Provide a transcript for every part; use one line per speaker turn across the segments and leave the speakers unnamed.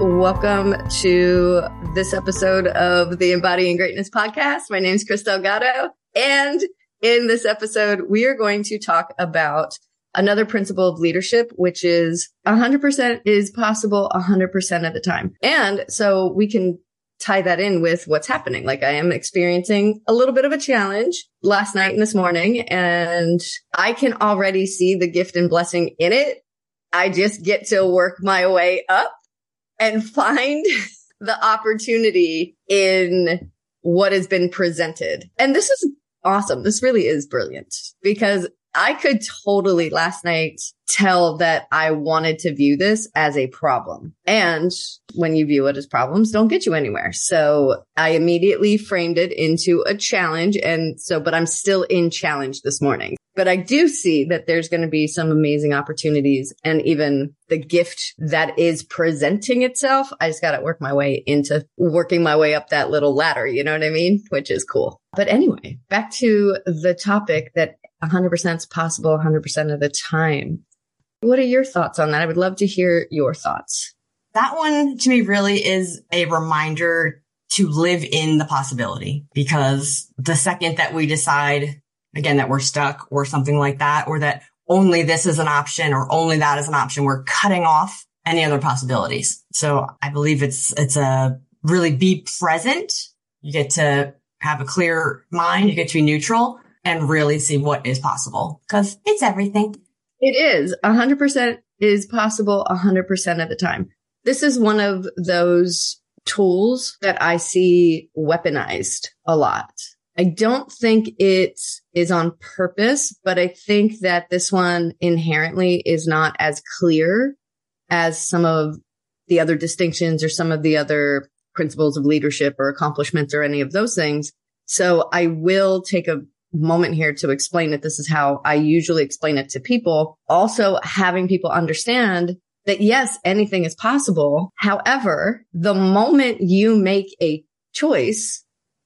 Welcome to this episode of the Embodying Greatness podcast. My name is Chris Delgado. And in this episode, we are going to talk about another principle of leadership, which is 100% is possible 100% of the time. And so we can tie that in with what's happening. Like, I am experiencing a little bit of a challenge last night and this morning, and I can already see the gift and blessing in it. I just get to work my way up and find the opportunity in what has been presented. And this is awesome. This really is brilliant, because I could totally last night tell that I wanted to view this as a problem. And when you view it as problems, don't get you anywhere. So I immediately framed it into a challenge. But I'm still in challenge this morning. But I do see that there's going to be some amazing opportunities, and even the gift that is presenting itself. I just got to work my way into working my way up that little ladder. You know what I mean? Which is cool. But anyway, back to the topic that 100% is possible 100% of the time. What are your thoughts on that? I would love to hear your thoughts.
That one to me really is a reminder to live in the possibility, because the second that we decide, again, that we're stuck or something like that, or that only this is an option or only that is an option, we're cutting off any other possibilities. So I believe it's a really be present. You get to have a clear mind. You get to be neutral and really see what is possible, because it's everything.
It is 100% is possible 100% of the time. This is one of those tools that I see weaponized a lot. I don't think it is on purpose, but I think that this one inherently is not as clear as some of the other distinctions or some of the other principles of leadership or accomplishments or any of those things. So I will take a moment here to explain it. This is how I usually explain it to people. Also, having people understand that, yes, anything is possible. However, the moment you make a choice,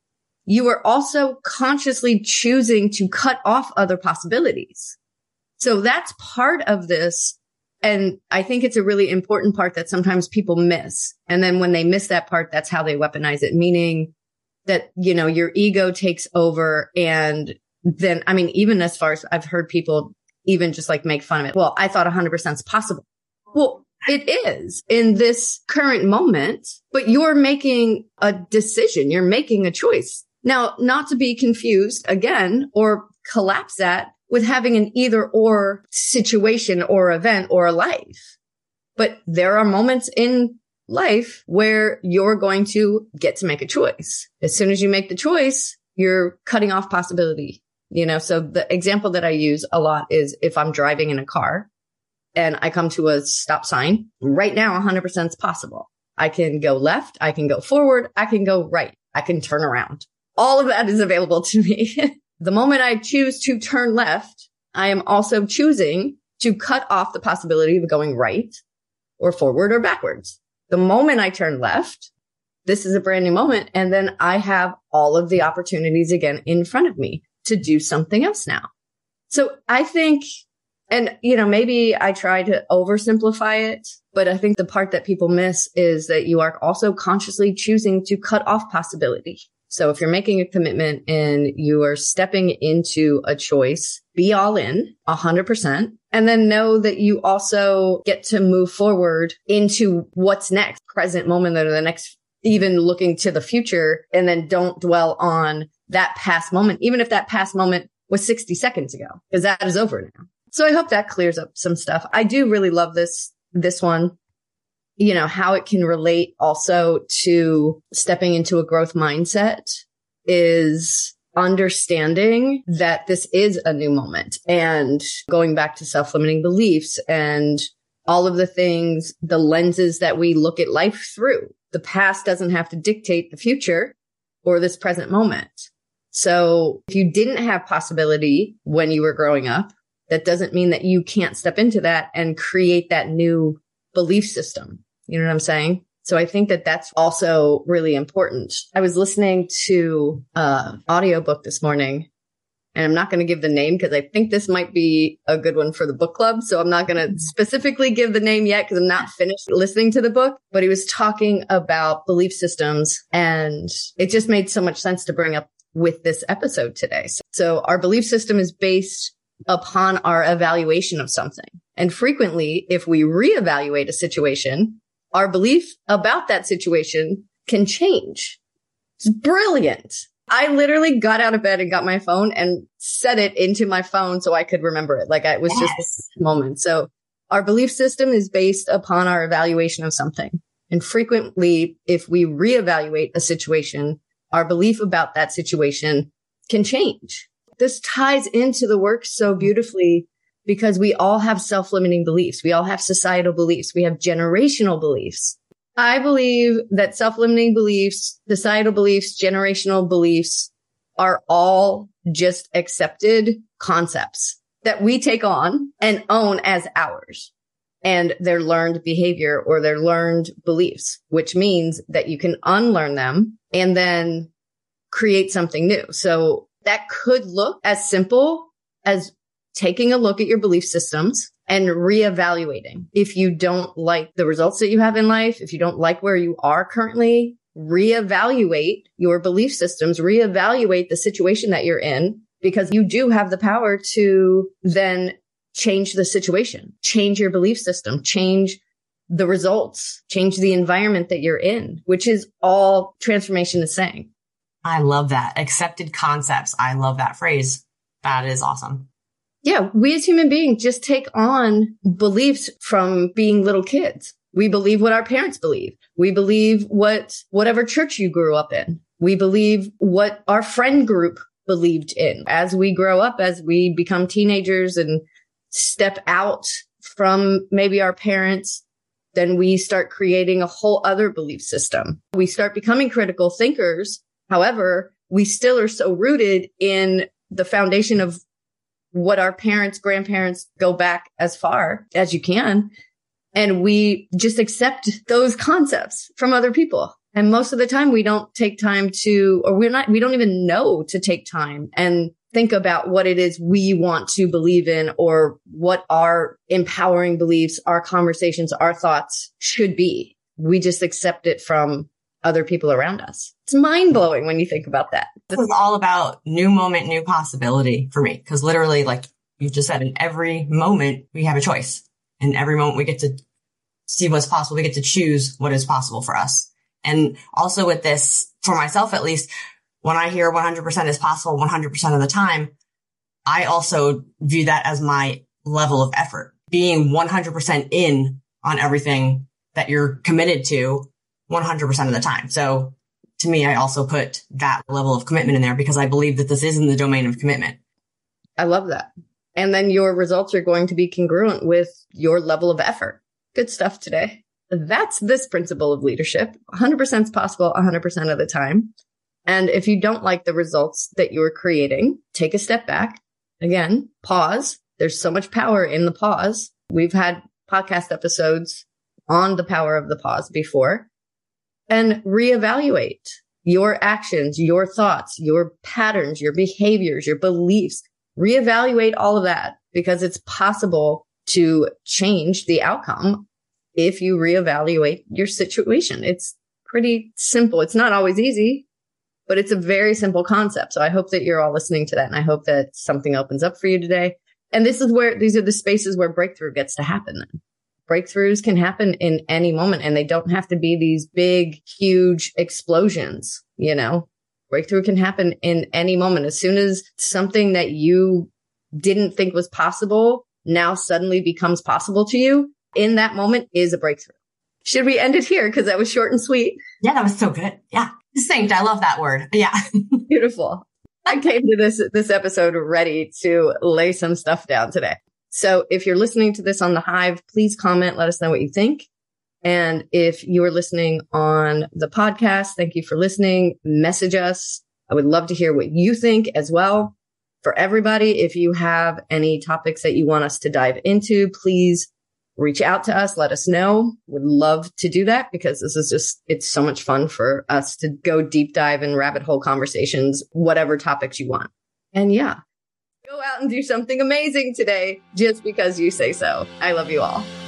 you are also consciously choosing to cut off other possibilities. So that's part of this. And I think it's a really important part that sometimes people miss. And then when they miss that part, that's how they weaponize it, meaning that, your ego takes over. And then, even as far as I've heard people even just like make fun of it. Well, I thought 100% is possible. Well, it is in this current moment, but you're making a decision. You're making a choice. Now, not to be confused again or collapse that with having an either or situation or event or a life. But there are moments in life where you're going to get to make a choice. As soon as you make the choice, you're cutting off possibility. So the example that I use a lot is if I'm driving in a car and I come to a stop sign, right now, 100% is possible. I can go left. I can go forward. I can go right. I can turn around. All of that is available to me. The moment I choose to turn left, I am also choosing to cut off the possibility of going right or forward or backwards. The moment I turn left, this is a brand new moment. And then I have all of the opportunities again in front of me to do something else now. So I think, and maybe I try to oversimplify it, but I think the part that people miss is that you are also consciously choosing to cut off possibility. So if you're making a commitment and you are stepping into a choice, be all in 100%, and then know that you also get to move forward into what's next, present moment or the next, even looking to the future, and then don't dwell on that past moment, even if that past moment was 60 seconds ago, because that is over now. So I hope that clears up some stuff. I do really love this one. How it can relate also to stepping into a growth mindset is understanding that this is a new moment, and going back to self-limiting beliefs and all of the things, the lenses that we look at life through. The past doesn't have to dictate the future or this present moment. So if you didn't have possibility when you were growing up, that doesn't mean that you can't step into that and create that new belief system. You know what I'm saying? So I think that that's also really important. I was listening to an audiobook this morning, And I'm not going to give the name because I think this might be a good one for the book club. So I'm not going to specifically give the name yet because I'm not finished listening to the book. But he was talking about belief systems, and it just made so much sense to bring up with this episode today. So our belief system is based upon our evaluation of something. And frequently, if we reevaluate a situation, our belief about that situation can change. It's brilliant. I literally got out of bed and got my phone and set it into my phone so I could remember it. Like it was just this moment. So our belief system is based upon our evaluation of something. And frequently, if we reevaluate a situation, our belief about that situation can change. This ties into the work so beautifully because we all have self-limiting beliefs. We all have societal beliefs. We have generational beliefs. I believe that self-limiting beliefs, societal beliefs, generational beliefs are all just accepted concepts that we take on and own as ours. And they're learned behavior or they're learned beliefs, which means that you can unlearn them and then create something new. So that could look as simple as taking a look at your belief systems and reevaluating. If you don't like the results that you have in life, if you don't like where you are currently, reevaluate your belief systems, reevaluate the situation that you're in, because you do have the power to then change the situation, change your belief system, change the results, change the environment that you're in, which is all transformation is saying.
I love that. Accepted concepts. I love that phrase. That is awesome.
Yeah, we as human beings just take on beliefs from being little kids. We believe what our parents believe. We believe whatever church you grew up in. We believe what our friend group believed in. As we grow up, as we become teenagers and step out from maybe our parents, then we start creating a whole other belief system. We start becoming critical thinkers. However, we still are so rooted in the foundation of what our parents, grandparents go back as far as you can. And we just accept those concepts from other people. And most of the time we don't take time to, or we don't even know to take time and think about what it is we want to believe in or what our empowering beliefs, our conversations, our thoughts should be. We just accept it from other people around us. It's mind blowing when you think about that.
This is all about new moment, new possibility for me. Cause literally, like you just said, in every moment we have a choice. In every moment we get to see what's possible. We get to choose what is possible for us. And also with this, for myself at least, when I hear 100% is possible 100% of the time, I also view that as my level of effort. Being 100% in on everything that you're committed to 100% of the time. So to me, I also put that level of commitment in there because I believe that this is in the domain of commitment.
I love that. And then your results are going to be congruent with your level of effort. Good stuff today. That's this principle of leadership. 100% is possible 100% of the time. And if you don't like the results that you're creating, take a step back. Again, pause. There's so much power in the pause. We've had podcast episodes on the power of the pause before. And reevaluate your actions, your thoughts, your patterns, your behaviors, your beliefs. Reevaluate all of that because it's possible to change the outcome if you reevaluate your situation. It's pretty simple. It's not always easy, but it's a very simple concept. So I hope that you're all listening to that. And I hope that something opens up for you today. And these are the spaces where breakthrough gets to happen then. Breakthroughs can happen in any moment and they don't have to be these big, huge explosions. Breakthrough can happen in any moment. As soon as something that you didn't think was possible now suddenly becomes possible to you, in that moment is a breakthrough. Should we end it here? Because that was short and sweet.
Yeah, that was so good. Yeah. Succinct. I love that word. Yeah.
Beautiful. I came to this episode ready to lay some stuff down today. So if you're listening to this on the Hive, please comment. Let us know what you think. And if you are listening on the podcast, thank you for listening. Message us. I would love to hear what you think as well. For everybody, if you have any topics that you want us to dive into, please reach out to us. Let us know. Would love to do that because this is it's so much fun for us to go deep dive and rabbit hole conversations, whatever topics you want. And yeah, Go out and do something amazing today just because you say so. I love you all.